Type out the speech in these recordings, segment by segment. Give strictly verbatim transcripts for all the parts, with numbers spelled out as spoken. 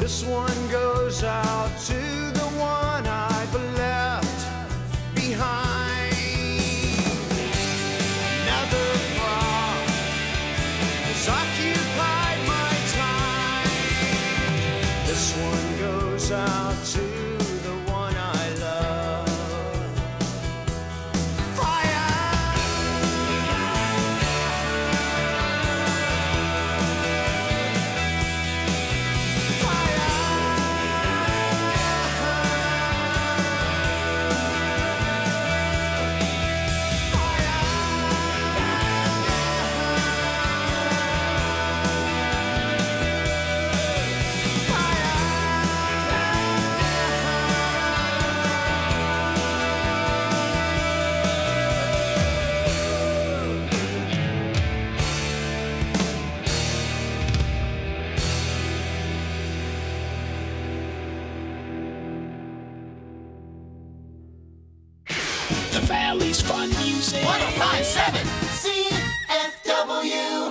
This one goes out to the one I've left behind. Another thought has occupied my time. This one goes out to the one I love. The Valley's Fun Music. one oh five point seven C F W.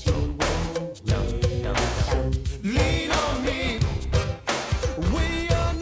Lean on me. We are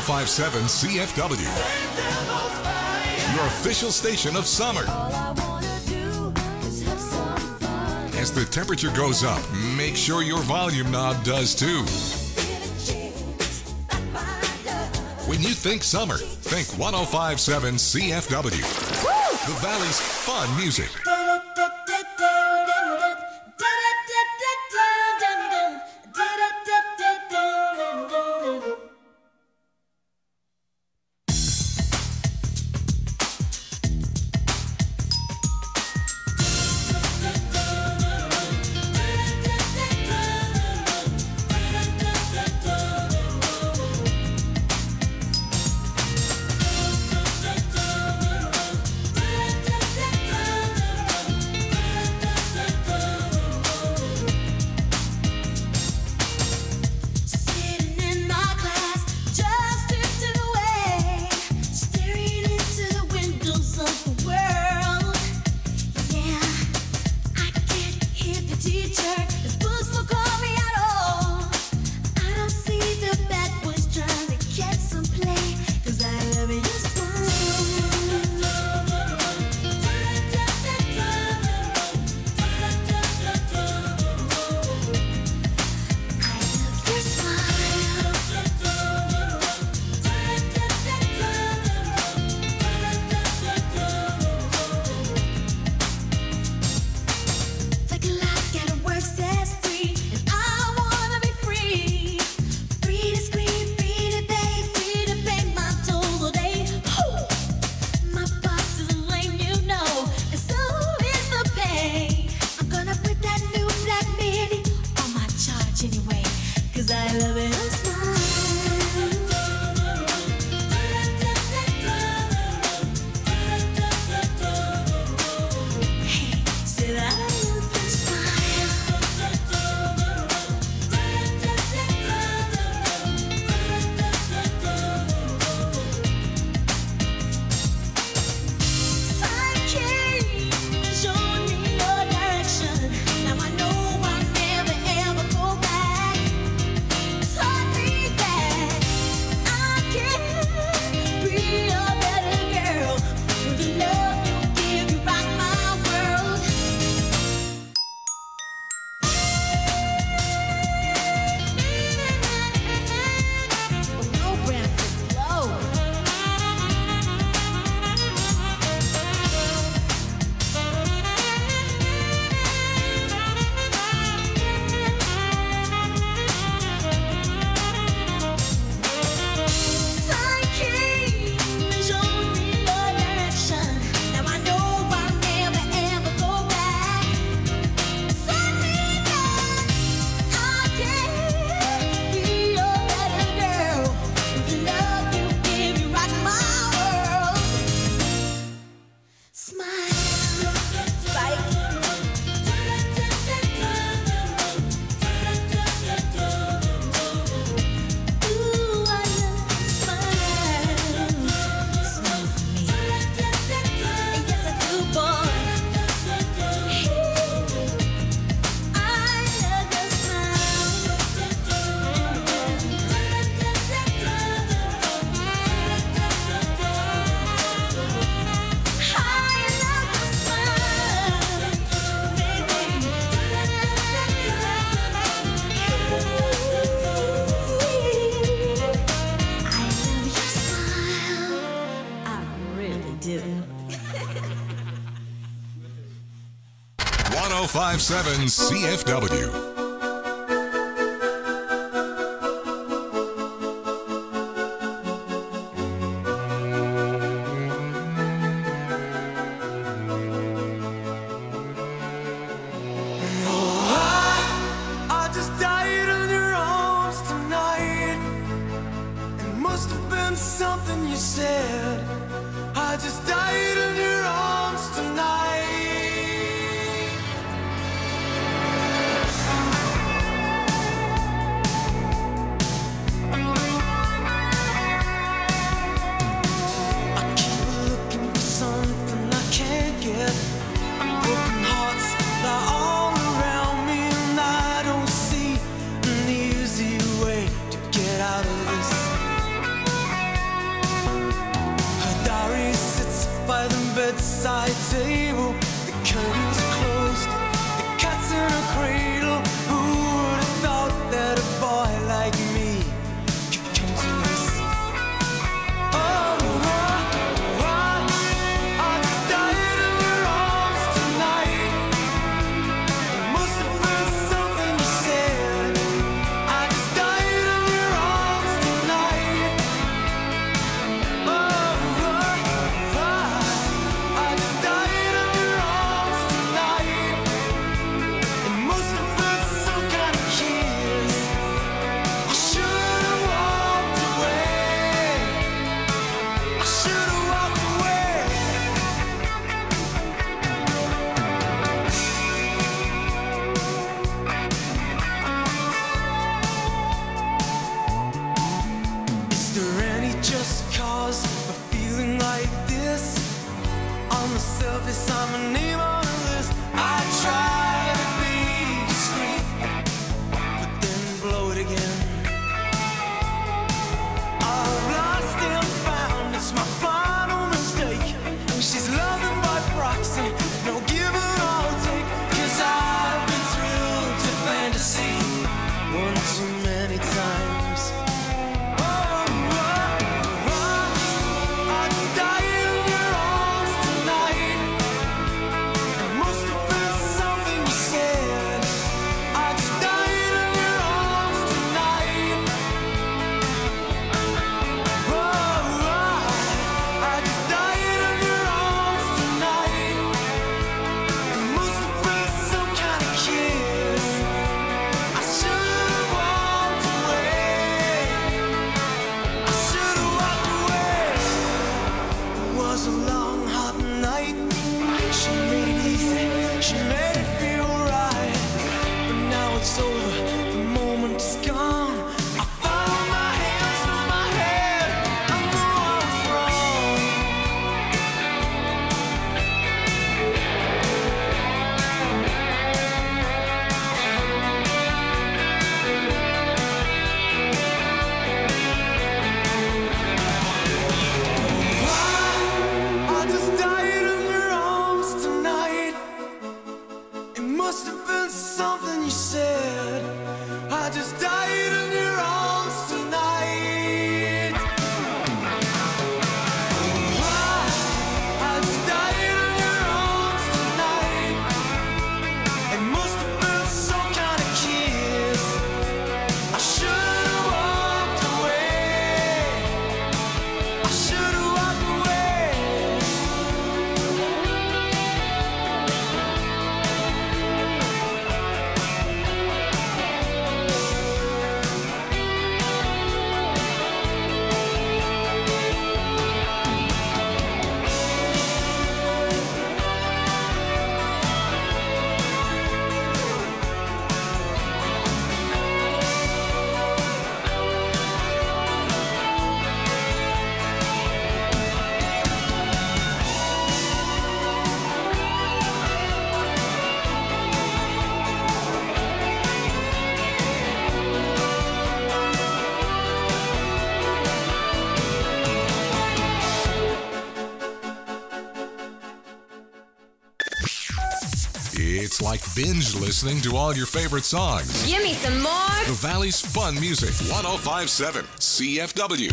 five seven C F W, your official station of summer. As the temperature goes up, make sure your volume knob does too. When you think summer, think one oh five point seven C F W, the Valley's fun music. one oh five point seven C F W. Something you said, I just died in your arms tonight. It's like binge listening to all your favorite songs. Give me some more. The Valley's Fun Music, one oh five point seven C F W.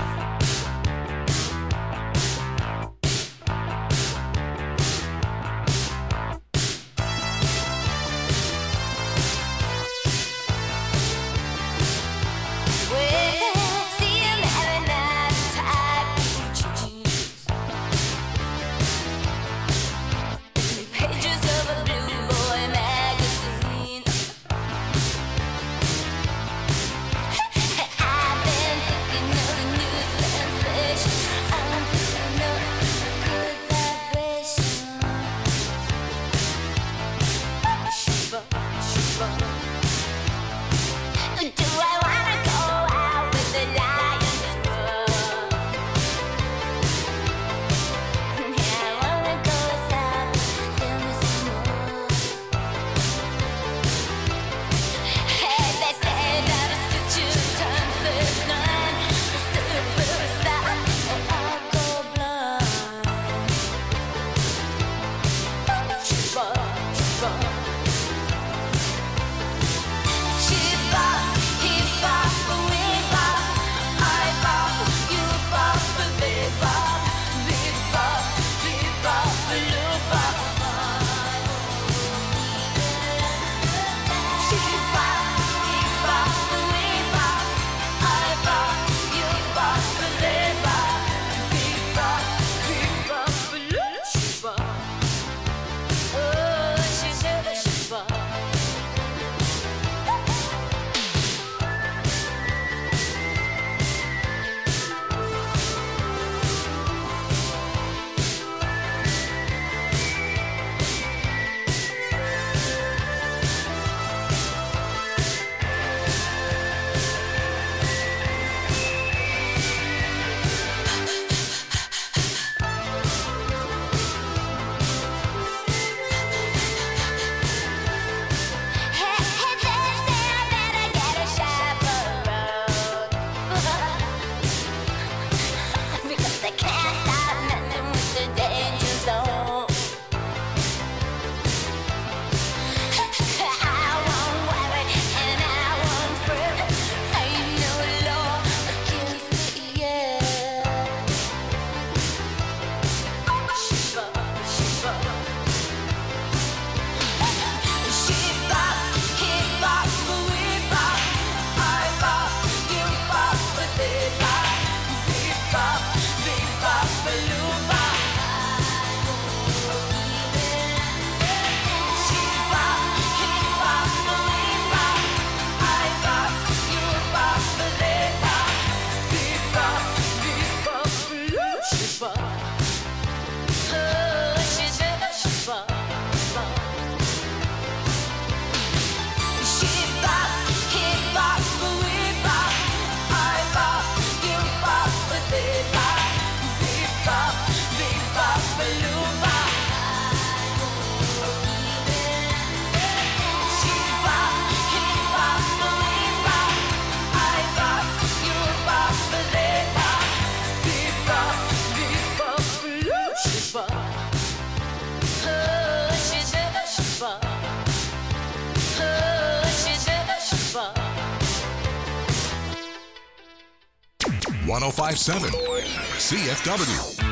one oh five point seven C F W.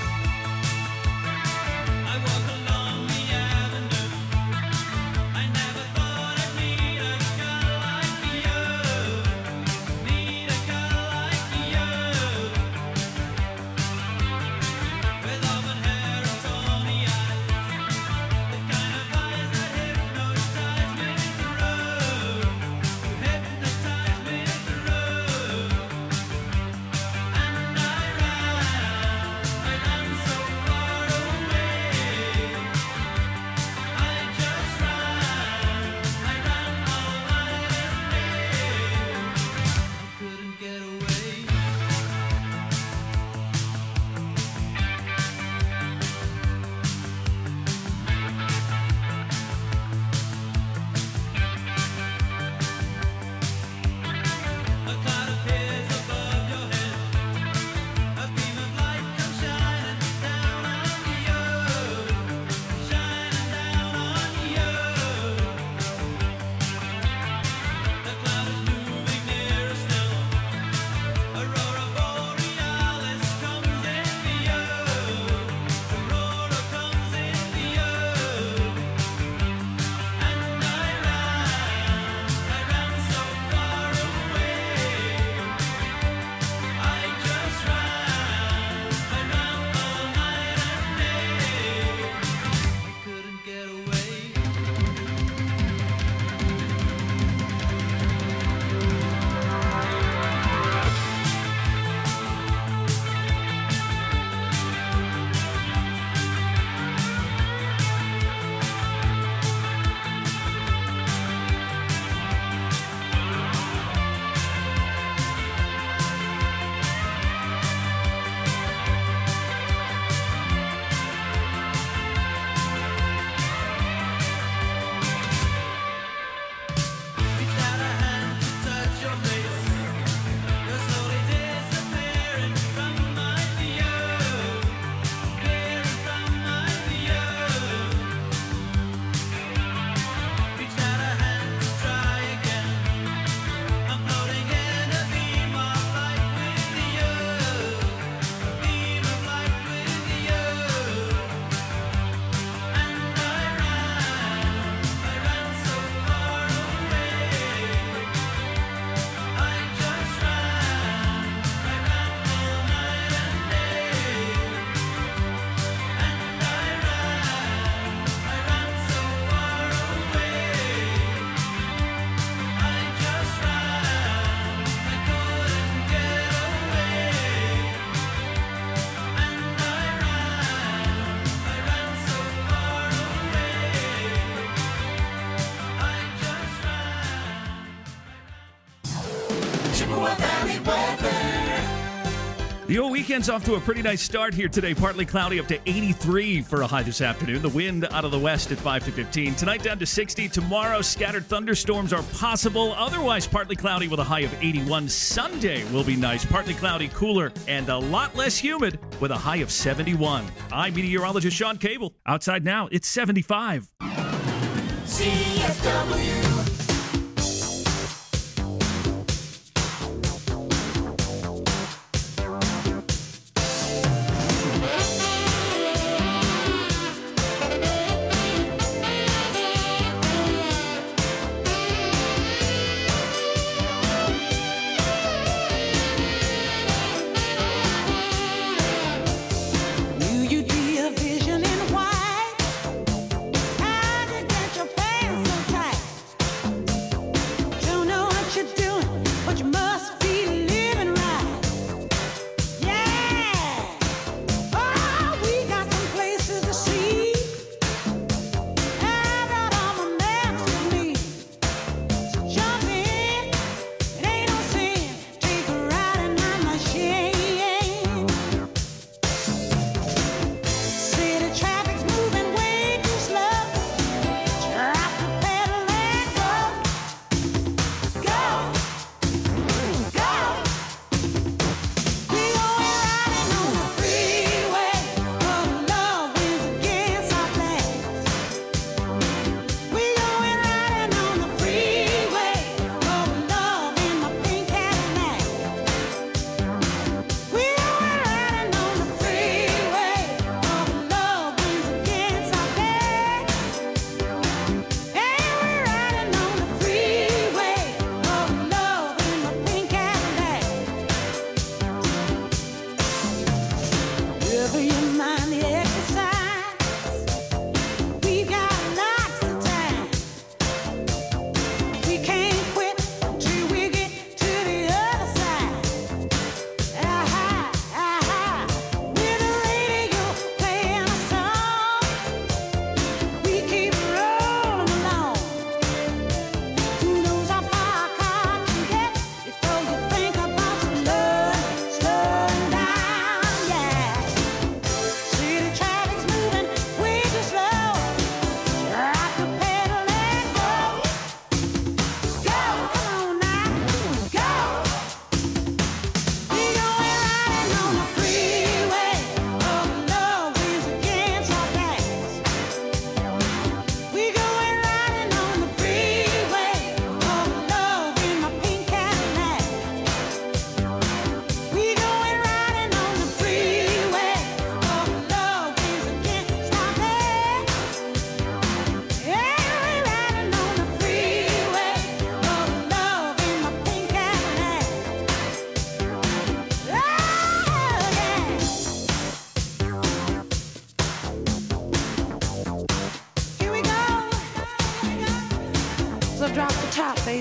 I walk along the avenue. I never Chippewa Valley weather. The old weekend's off to a pretty nice start here today. Partly cloudy, up to eighty-three for a high this afternoon. The wind out of the west at five to fifteen. Tonight down to sixty. Tomorrow, scattered thunderstorms are possible. Otherwise, partly cloudy with a high of eighty-one. Sunday will be nice. Partly cloudy, cooler, and a lot less humid with a high of seventy-one. I'm meteorologist Sean Cable. Outside now, it's seventy-five. C F W. Drop the top, baby.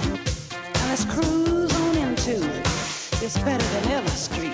Now let's cruise on into this better than ever street.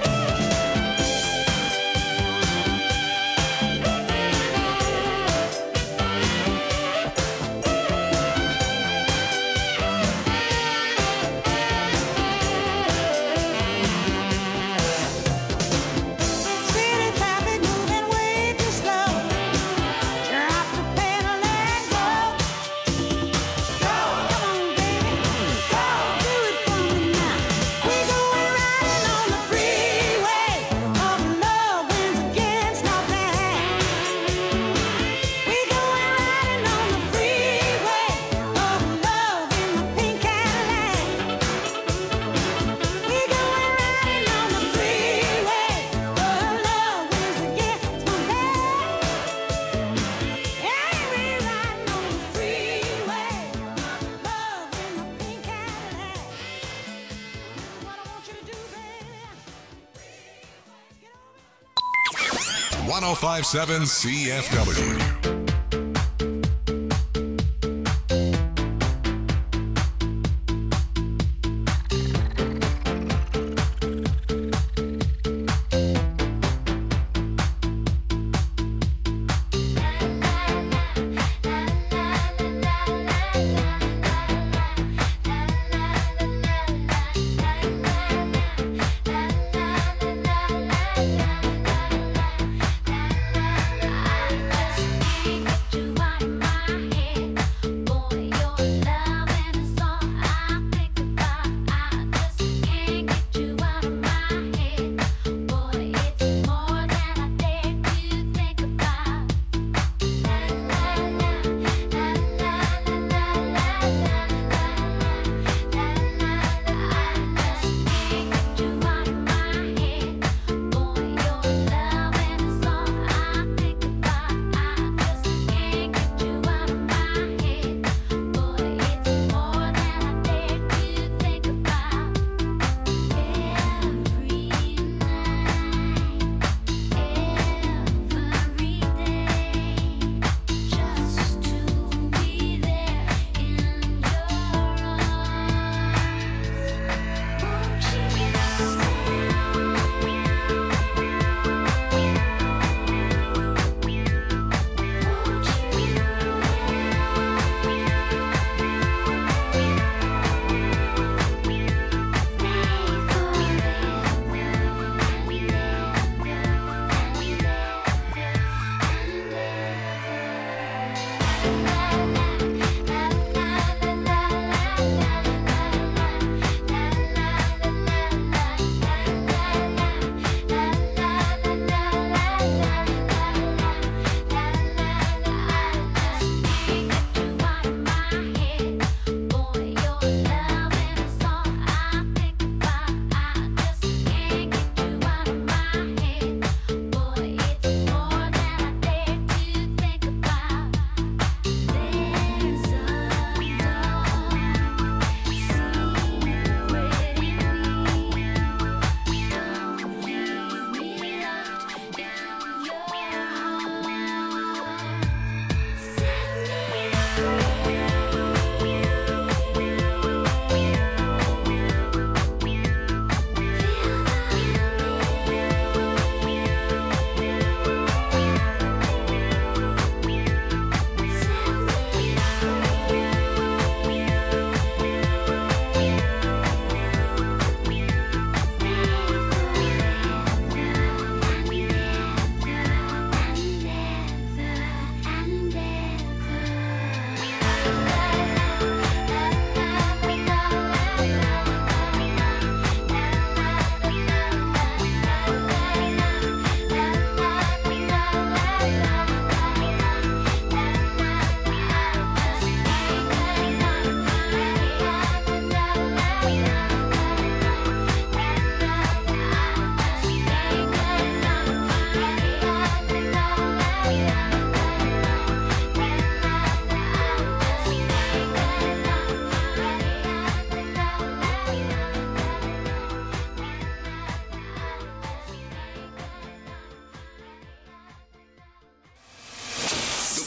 one oh five point seven C F W.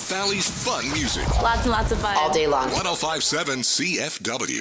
Valley's fun music. Lots and lots of fun. All day long. one oh five point seven C F W.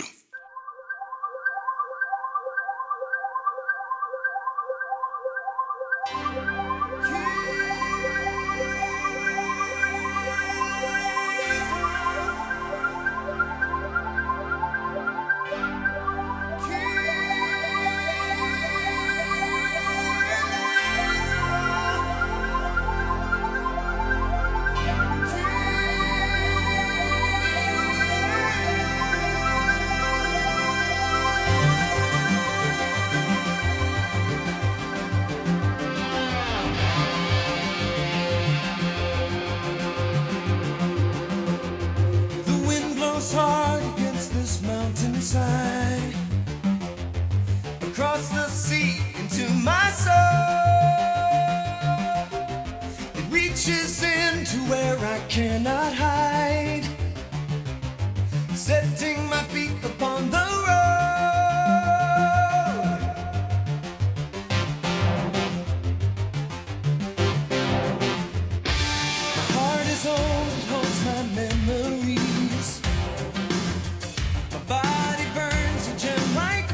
Across the sea into my soul, it reaches into where I cannot hide, setting my feet upon the road. My heart is old, it holds my memories. My body burns a gem like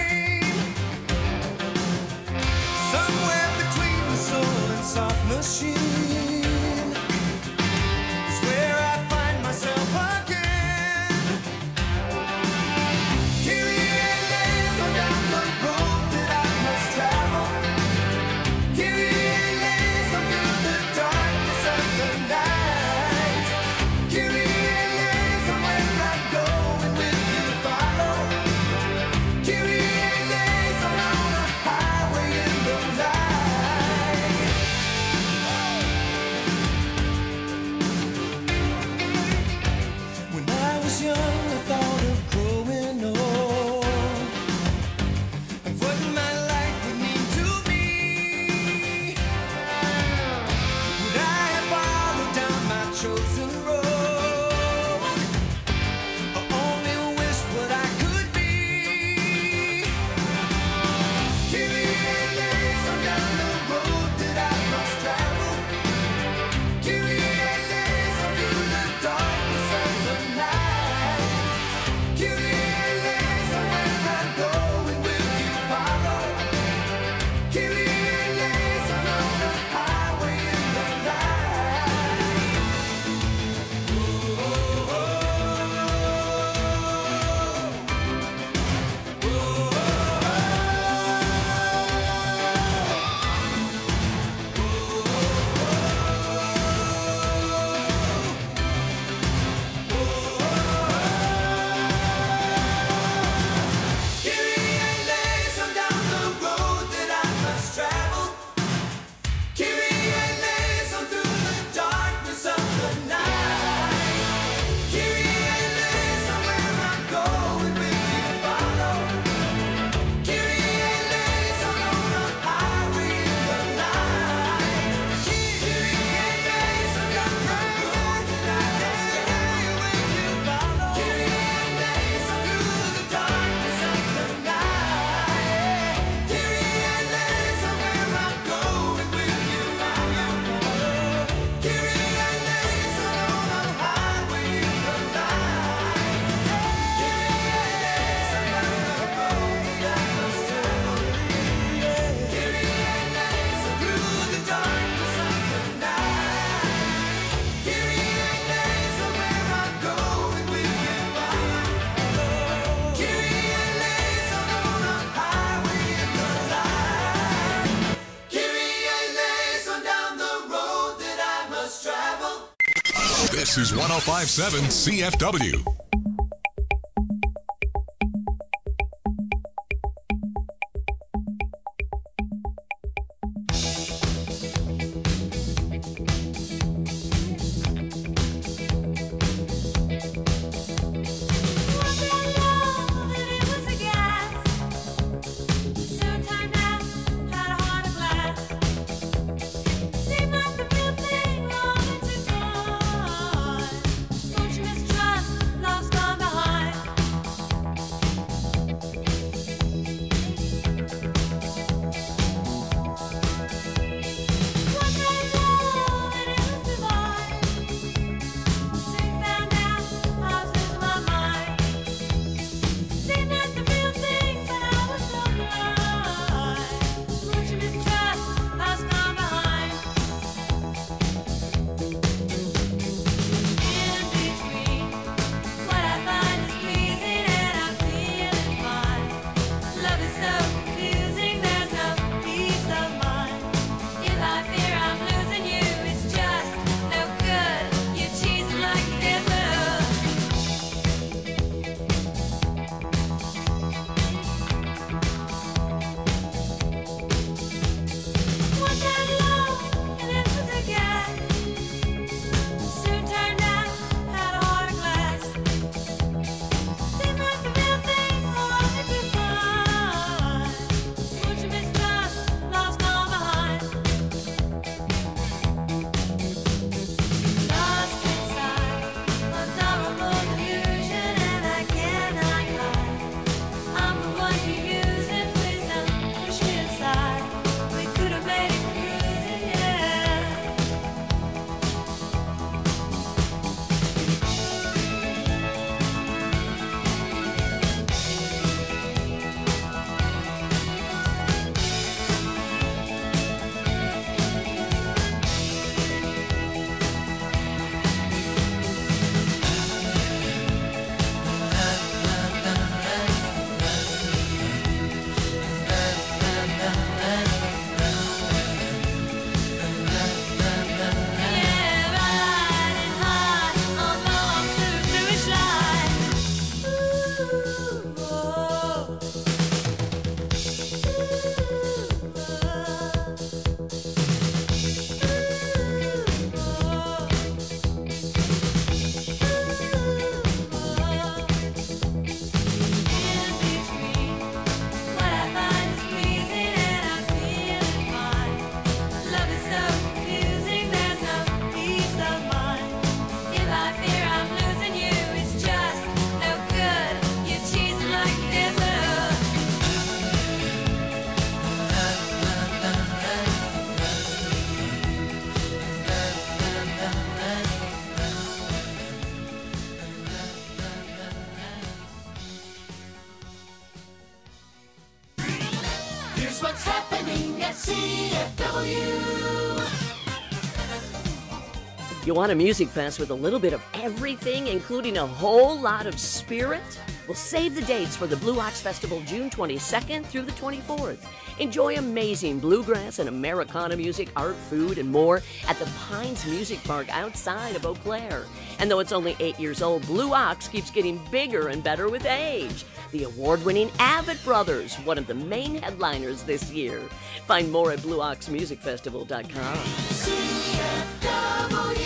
soft machine is where I find myself again. Kyrie eleison down the road that I must travel. Kyrie eleison through the darkness of the night. Kyrie eleison where I go and will you follow? Kyrie eleison on a highway in the night. Young, I thought of growing old, of what my life would mean to me. Would I have followed down my chosen road, or only wished what I could be? Kyrie eleison down the road that I must travel. Kyrie eleison through the darkness of the night. This is one oh five point seven C F W. Don't you mistrust love? Here's what's happening at C F W. You want a music fest with a little bit of everything, including a whole lot of spirit? Well, save the dates for the Blue Ox Festival June twenty-second through the twenty-fourth. Enjoy amazing bluegrass and Americana music, art, food, and more at the Pines Music Park outside of Eau Claire. And though it's only eight years old, Blue Ox keeps getting bigger and better with age. The award-winning Avett Brothers, one of the main headliners this year. Find more at blue ox music festival dot com. C F W.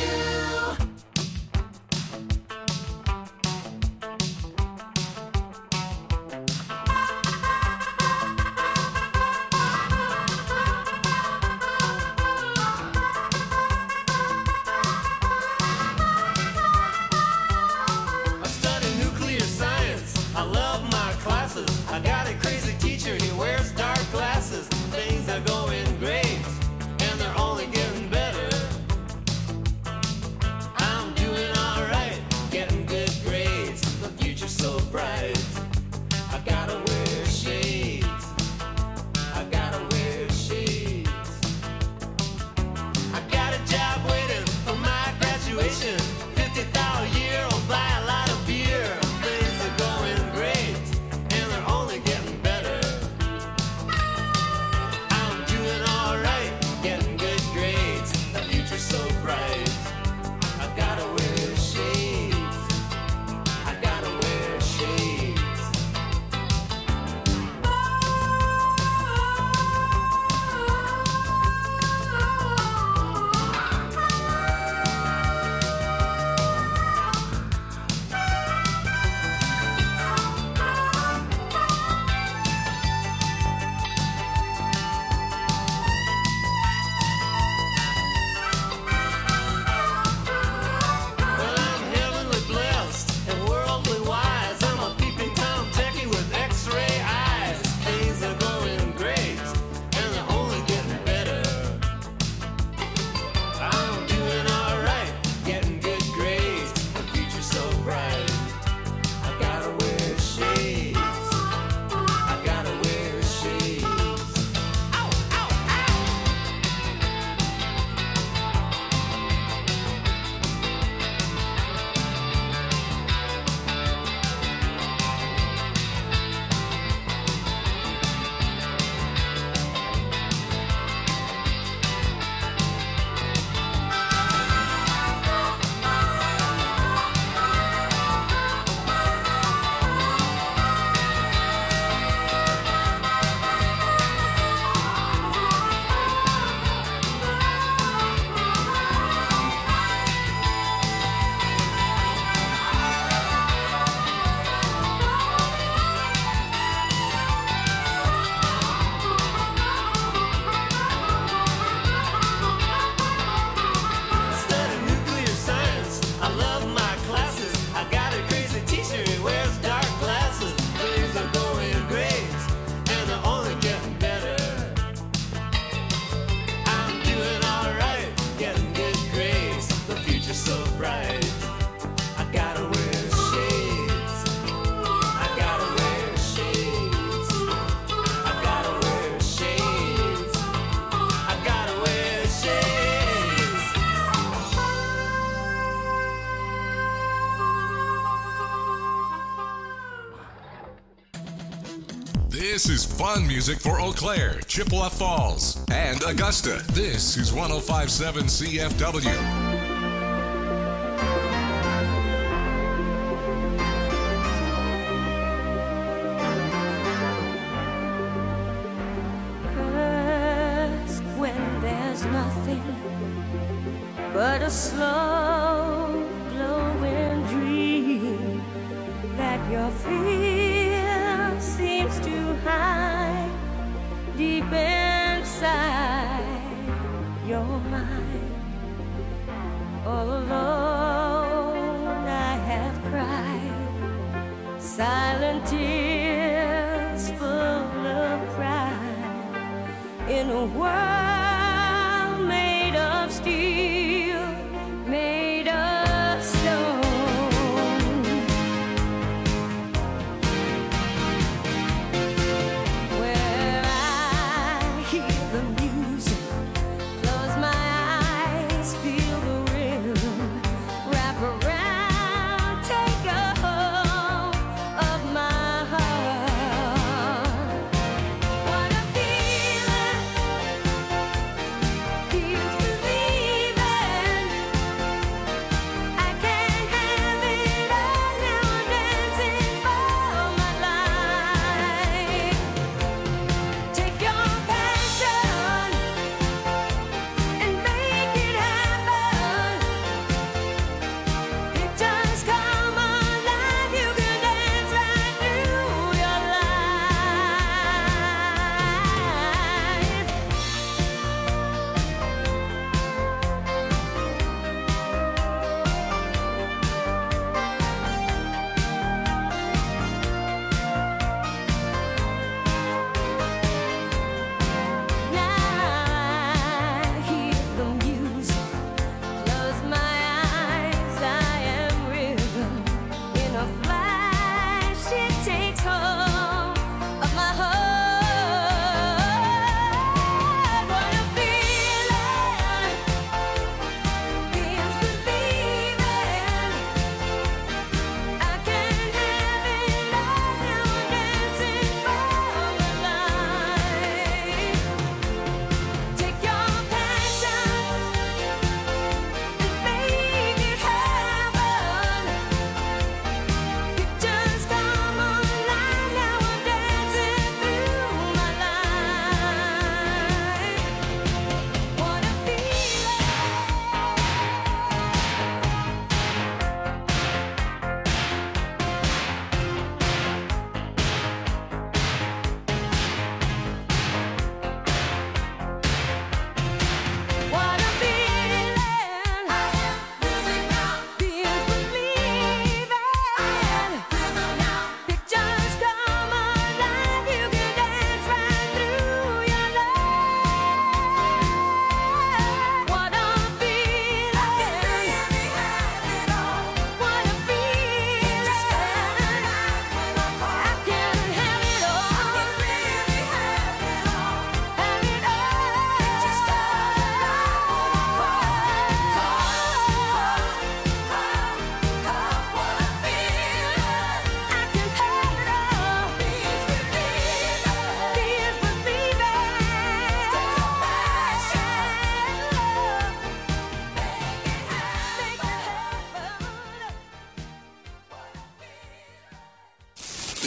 I study nuclear science. I love my classes. I got a crazy teacher. He wears dark glasses. Things are going great, and they're only getting better. I'm doing all right, getting good grades. The future's so bright. I gotta wear shades. I gotta wear shades. I got a job waiting for my graduation. Fifty thousand a year, I'll buy a lot of beer. Things are going great, and they're only getting better. I'm doing all right, getting good grades. The future's so bright. I gotta wear shades. I gotta wear shades. Well, I'm heavenly blessed and worldly wise. I'm a peeping Tom techie with X-ray eyes. Things are going great, and they're only getting better. I'm doing all right, getting good grades. The future's so bright. I gotta wear shades. I gotta wear shades. Ow, ow, ow! I study nuclear science. I love my classes. I got a crazy teacher. He wears dark glasses. Things are going great, and they're only getting better. I'm doing all right, getting good grades. The future's so bright. I gotta wear shades. I gotta wear shades. I gotta wear shades. I gotta wear shades. This is fun music for Eau Claire, Chippewa Falls, and Augusta. This is one oh five point seven C F W. First, when there's nothing but a slow glowing dream that your fear seems to hide deep inside your mind. All alone I have cried silent tears full of pride in a world made of steel, made of stone. Where I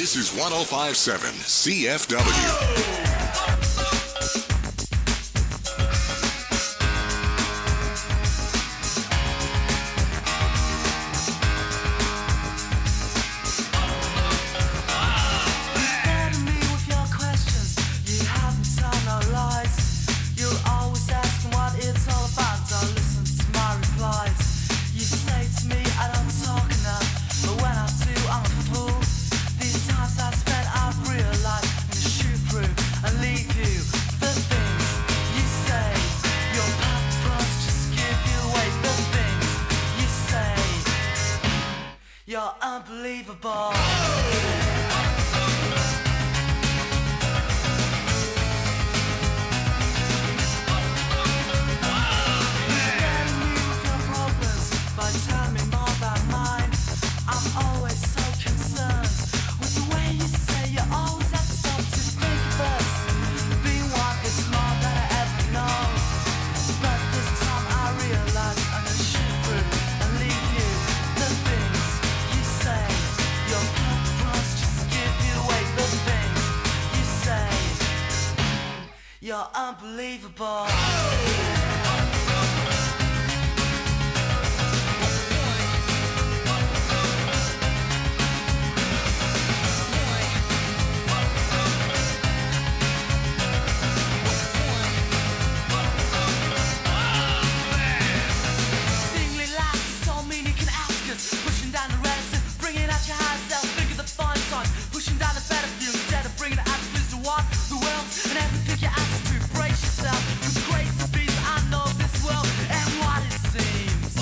This is one oh five point seven C F W. You're unbelievable. You're unbelievable. Singly laughs, so mean you can ask us. Pushing down the reticence, bringing out your higher self. Think of the fun times, pushing down the battlefield instead of bringing it out to what the world and everything you ask to brace yourself. With grace and peace, I know this world and what it seems.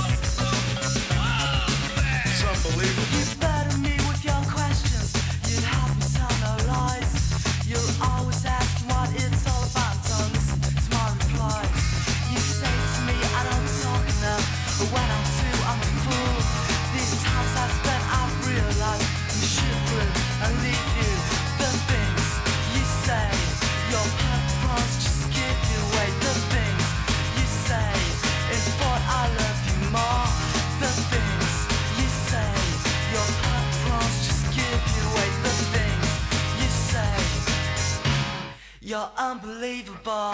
It's unbelievable. You burden me with your questions. You help me tell no lies. You're always asking what it's all about. Don't listen to my replies. You say to me I don't talk enough, but when I do, I'm a fool. These times I've spent, I've realized you shoot through and leave you the things you say. Your purpose just give you away the things you say. In thought I love you more. The things you say. Your purpose just give you away the things you say. You're unbelievable.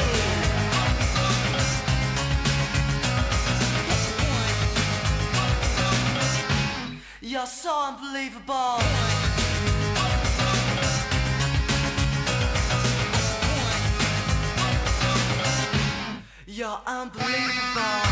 You're so unbelievable. You're unbelievable.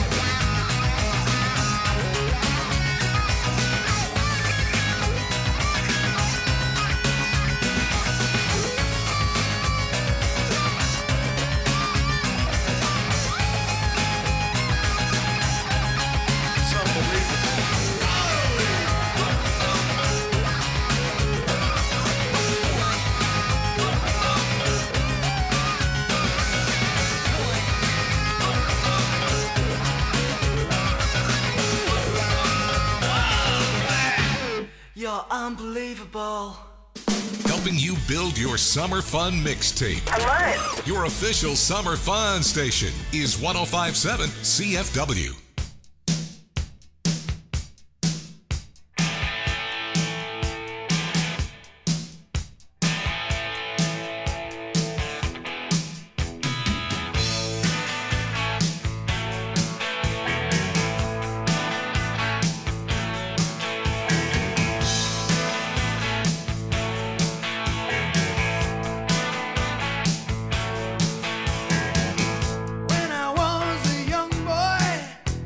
It's unbelievable. You're unbelievable. Helping you build your summer fun mixtape. I love it. Your official summer fun station is one oh five point seven C F W. When I was a young boy,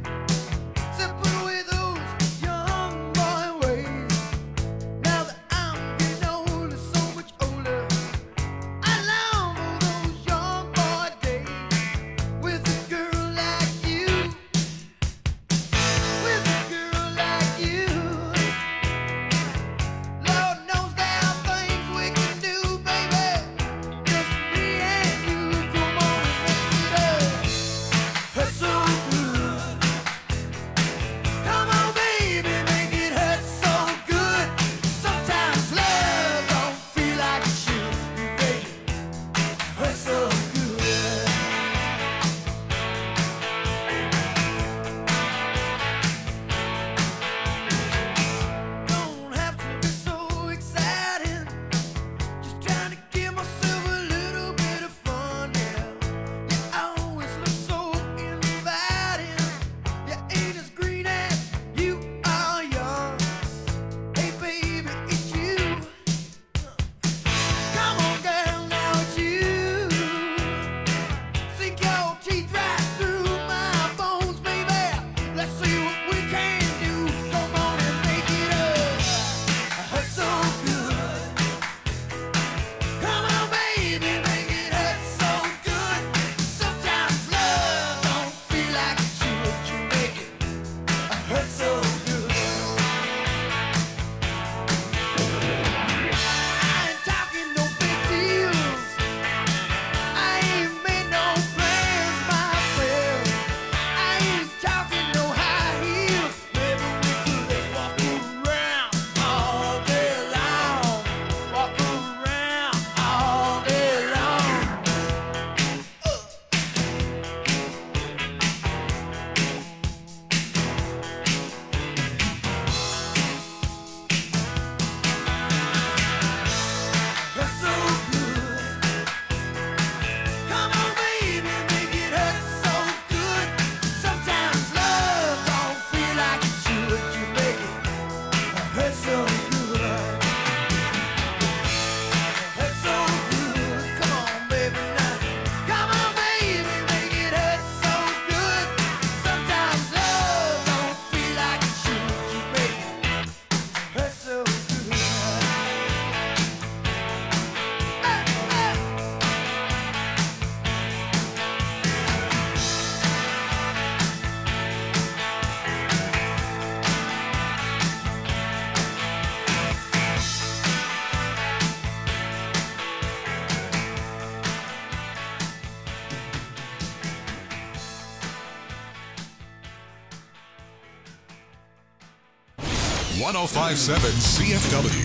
one oh five point seven C F W.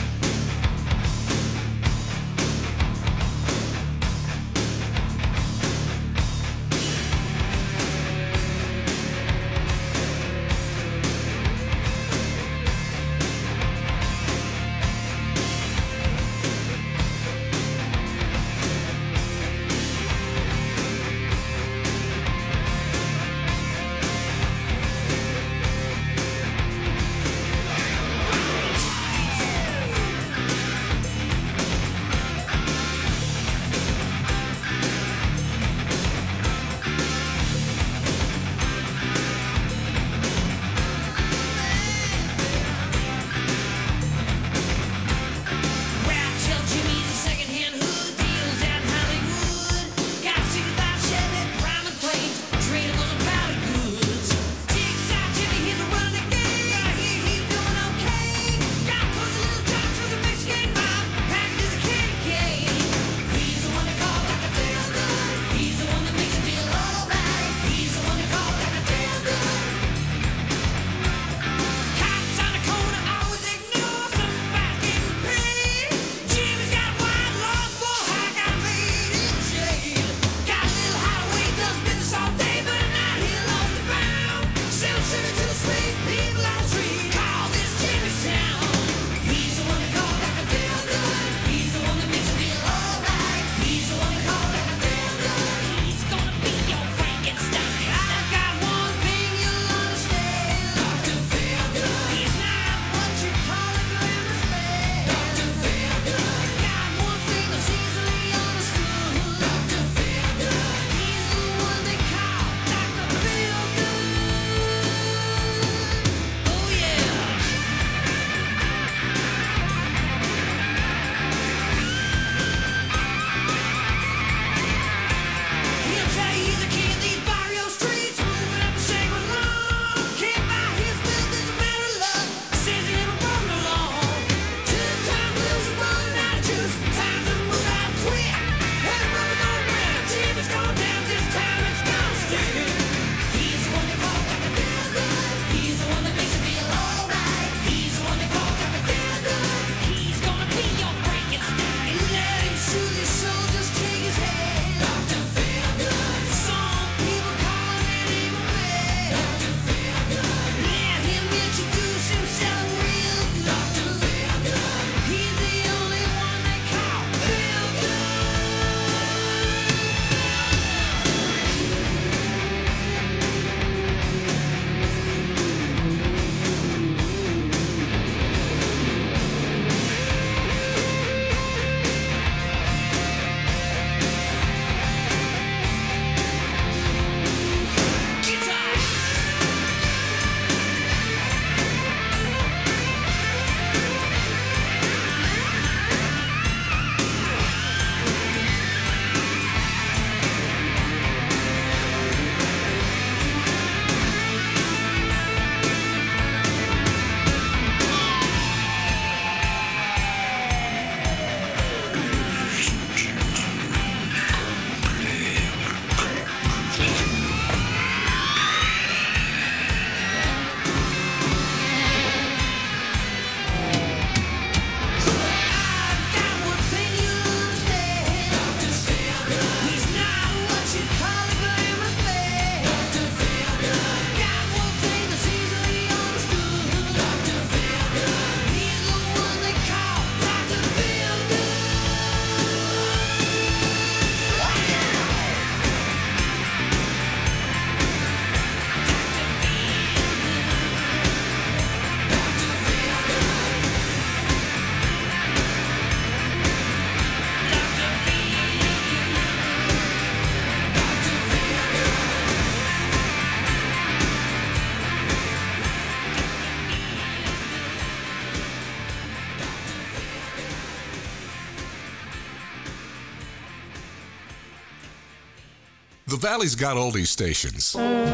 The Valley's got oldies stations.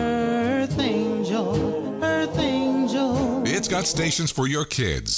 Earth Angel, Earth Angel. It's got stations for your kids.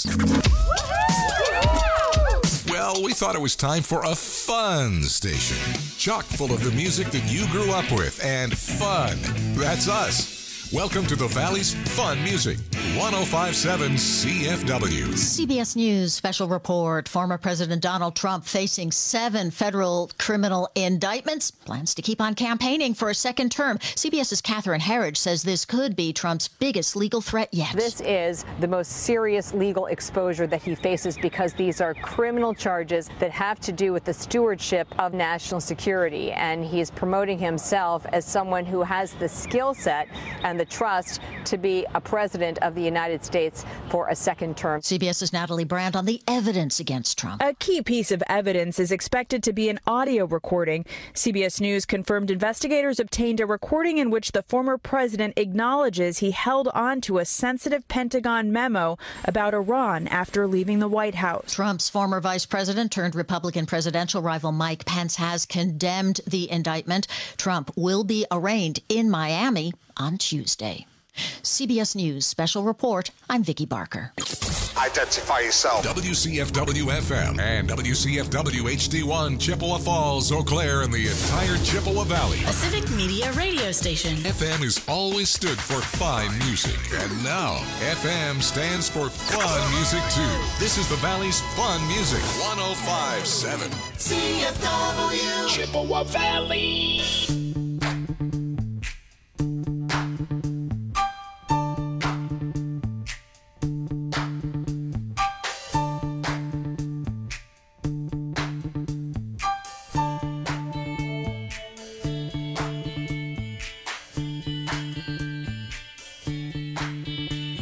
Well, we thought it was time for a fun station. Chock full of the music that you grew up with and fun. That's us. Welcome to the Valley's Fun Music, one oh five point seven C F W. C B S News special report. Former President Donald Trump facing seven federal criminal indictments. Plans to keep on campaigning for a second term. CBS's Catherine Herridge says this could be Trump's biggest legal threat yet. This is the most serious legal exposure that he faces because these are criminal charges that have to do with the stewardship of national security. And he's promoting himself as someone who has the skill set and the trust to be a president of the United States for a second term. CBS's Natalie Brandt on the evidence against Trump. A key piece of evidence is expected to be an audio recording. C B S News confirmed investigators obtained a recording in which the former president acknowledges he held on to a sensitive Pentagon memo about Iran after leaving the White House. Trump's former vice president turned Republican presidential rival Mike Pence has condemned the indictment. Trump will be arraigned in Miami on Tuesday. C B S News special report. I'm Vicki Barker. Identify yourself. W C F W F M and W C F W H D one, Chippewa Falls, Eau Claire, and the entire Chippewa Valley. A civic media radio station. F M has always stood for fine music. And now, F M stands for fun music, too. This is the Valley's Fun Music, one oh five point seven. C F W. Chippewa Valley.